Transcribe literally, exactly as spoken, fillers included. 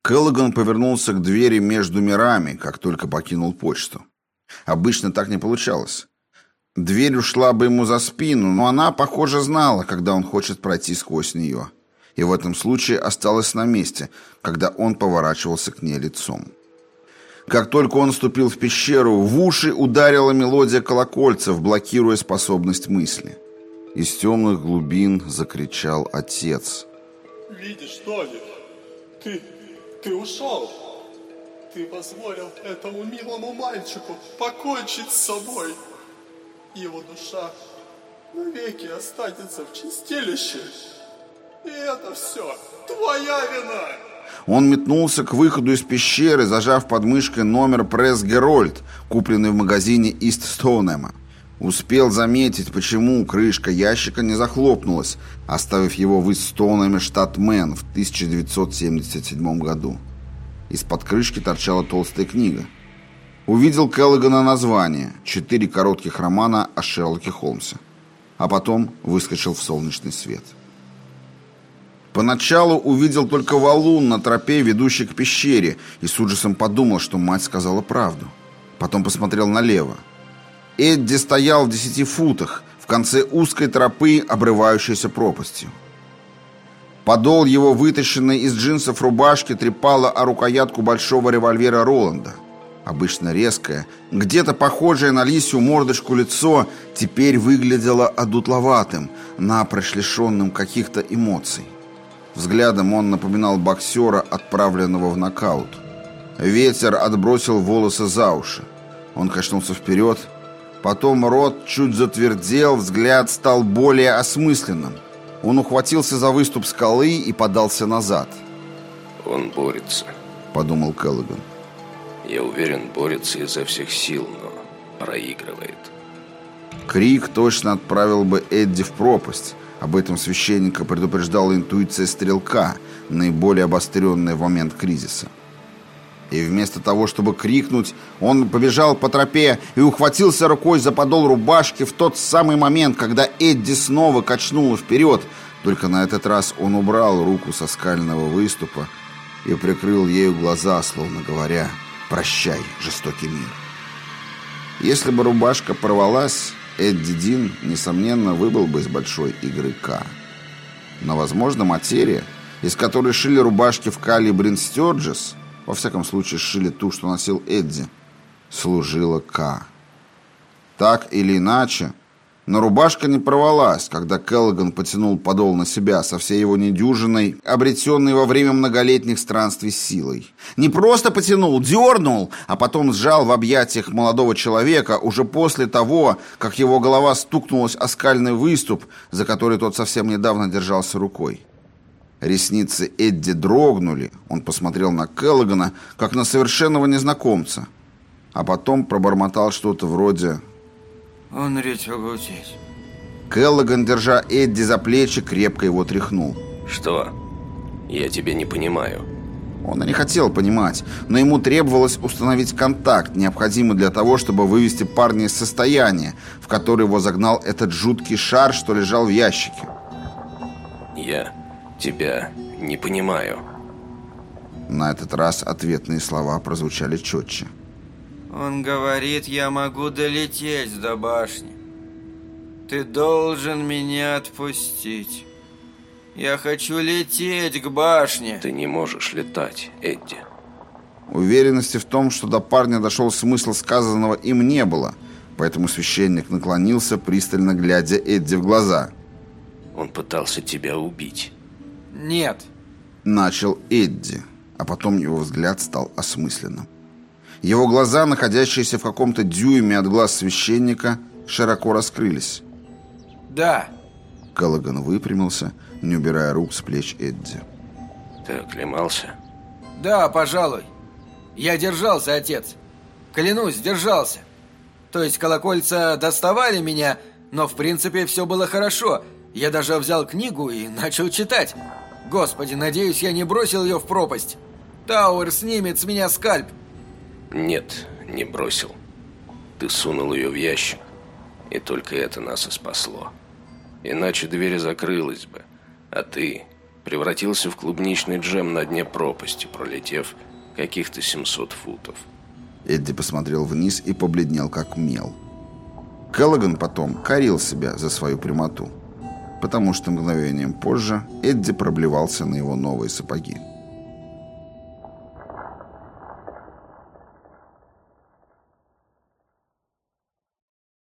Келлоган повернулся к двери между мирами, как только покинул почту. Обычно так не получалось. Дверь ушла бы ему за спину, но она, похоже, знала, когда он хочет пройти сквозь нее. И в этом случае осталась на месте, когда он поворачивался к ней лицом. Как только он вступил в пещеру, в уши ударила мелодия колокольцев, блокируя способность мысли. Из темных глубин закричал отец. «Видишь, Тони, ты... ты ушел. Ты позволил этому милому мальчику покончить с собой. Его душа навеки останется в чистилище. И это все твоя вина!» Он метнулся к выходу из пещеры, зажав под мышкой номер «Пресс Герольд», купленный в магазине Ист Стоунема. Успел заметить, почему крышка ящика не захлопнулась, оставив его в Ист Стоунеме, штат Мэн, в тысяча девятьсот семьдесят седьмом году. Из-под крышки торчала толстая книга. Увидел Келлогана название «Четыре коротких романа о Шерлоке Холмсе». А потом выскочил в солнечный свет. Поначалу увидел только валун на тропе, ведущей к пещере, и с ужасом подумал, что мать сказала правду. Потом посмотрел налево. Эдди стоял в десяти футах, в конце узкой тропы, обрывающейся пропастью. Подол его, вытащенной из джинсов рубашки, трепало о рукоятку большого револьвера Роланда. Обычно резкое, где-то похожее на лисью мордочку лицо, теперь выглядело одутловатым, напрочь лишенным каких-то эмоций. Взглядом он напоминал боксера, отправленного в нокаут. Ветер отбросил волосы за уши. Он качнулся вперед. Потом рот чуть затвердел, взгляд стал более осмысленным. Он ухватился за выступ скалы и подался назад. «Он борется», — подумал Келлоган. «Я уверен, борется изо всех сил, но проигрывает». Крик точно отправил бы Эдди в пропасть. Об этом священника предупреждала интуиция стрелка, наиболее обостренная в момент кризиса. И вместо того, чтобы крикнуть, он побежал по тропе и ухватился рукой за подол рубашки в тот самый момент, когда Эдди снова качнула вперед. Только на этот раз он убрал руку со скального выступа и прикрыл ею глаза, словно говоря: «Прощай, жестокий мир». Если бы рубашка порвалась, Эдди Дин, несомненно, выбыл бы из большой игры К. Но, возможно, материя, из которой шили рубашки в Кале Брин Стёрджес, во всяком случае, сшили ту, что носил Эдди, служила К. Так или иначе, но рубашка не порвалась, когда Келлоган потянул подол на себя со всей его недюжиной, обретенной во время многолетних странствий силой. Не просто потянул, дернул, а потом сжал в объятиях молодого человека уже после того, как его голова стукнулась о скальный выступ, за который тот совсем недавно держался рукой. Ресницы Эдди дрогнули, он посмотрел на Келлогана, как на совершенного незнакомца, а потом пробормотал что-то вроде: «Умереть погутеть». Келлоган, держа Эдди за плечи, крепко его тряхнул. «Что? Я тебя не понимаю». Он и не хотел понимать, но ему требовалось установить контакт, необходимый для того, чтобы вывести парня из состояния, в которое его загнал этот жуткий шар, что лежал в ящике. «Я тебя не понимаю». На этот раз ответные слова прозвучали четче. Он говорит, я могу долететь до башни. Ты должен меня отпустить. Я хочу лететь к башне. Ты не можешь летать, Эдди. Уверенности в том, что до парня дошел смысл сказанного, им не было, поэтому священник наклонился, пристально глядя Эдди в глаза. Он пытался тебя убить. Нет. Начал Эдди, а потом его взгляд стал осмысленным. Его глаза, находящиеся в каком-то дюйме от глаз священника, широко раскрылись. Да. Келлоган выпрямился, не убирая рук с плеч Эдди. Ты оклемался? Да, пожалуй. Я держался, отец. Клянусь, держался. То есть колокольца доставали меня, но в принципе все было хорошо. Я даже взял книгу и начал читать. Господи, надеюсь, я не бросил ее в пропасть. Тауэр снимет с меня скальп. Нет, не бросил. Ты сунул ее в ящик, и только это нас и спасло. Иначе дверь закрылась бы, а ты превратился в клубничный джем на дне пропасти, пролетев каких-то семьсот футов. Эдди посмотрел вниз и побледнел, как мел. Келлоган потом корил себя за свою прямоту, потому что мгновением позже Эдди проблевался на его новые сапоги.